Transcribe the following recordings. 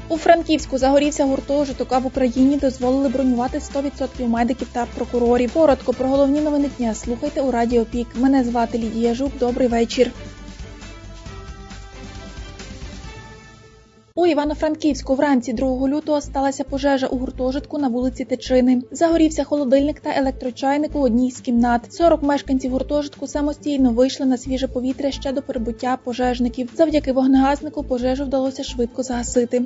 У Франківську загорівся гуртожиток, а в Україні дозволили бронювати 100% медиків та прокурорів. Коротко про головні новини дня слухайте у Радіо Пік. Мене звати Лідія Жук. Добрий вечір. У Івано-Франківську вранці 2 лютого сталася пожежа у гуртожитку на вулиці Тичини. Загорівся холодильник та електрочайник у одній з кімнат. 40 мешканців гуртожитку самостійно вийшли на свіже повітря ще до прибуття пожежників. Завдяки вогнегаснику пожежу вдалося швидко загасити.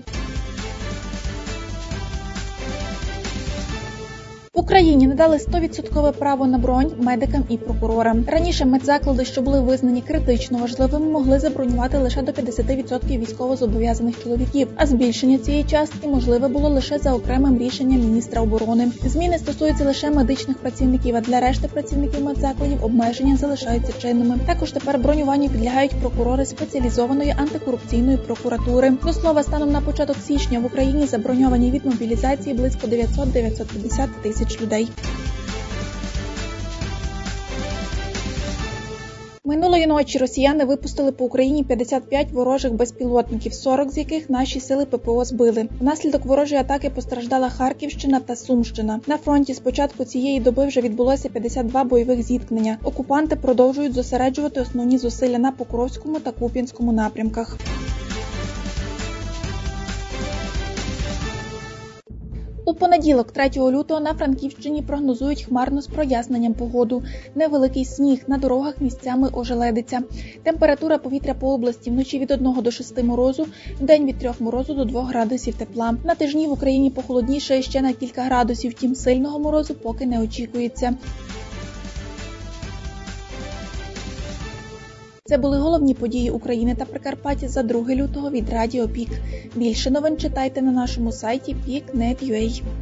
В Україні надали 100% право на бронь медикам і прокурорам. Раніше медзаклади, що були визнані критично важливими, могли забронювати лише до 50% військовозобов'язаних чоловіків, а збільшення цієї частки можливе було лише за окремим рішенням міністра оборони. Зміни стосуються лише медичних працівників, а для решти працівників медзакладів обмеження залишаються чинними. Також тепер бронюванню підлягають прокурори спеціалізованої антикорупційної прокуратури. До слова, станом на початок січня в Україні заброньовані від мобілізації близько 900-950 тисяч людей. Минулої ночі росіяни випустили по Україні 55 ворожих безпілотників, 40 з яких наші сили ППО збили. Внаслідок ворожої атаки постраждала Харківщина та Сумщина. На фронті з початку цієї доби вже відбулося 52 бойових зіткнення. Окупанти продовжують зосереджувати основні зусилля на Покровському та Куп'янському напрямках. У понеділок, 3 лютого, на Франківщині прогнозують хмарно з проясненням погоду. Невеликий сніг, на дорогах місцями ожеледиця. Температура повітря по області вночі від 1 до 6 морозу, вдень від 3 морозу до 2 градусів тепла. На тижні в Україні похолодніше ще на кілька градусів, втім сильного морозу поки не очікується. Це були головні події України та Прикарпаття за 2 лютого від Радіо Пік. Більше новин читайте на нашому сайті peak.net.ua.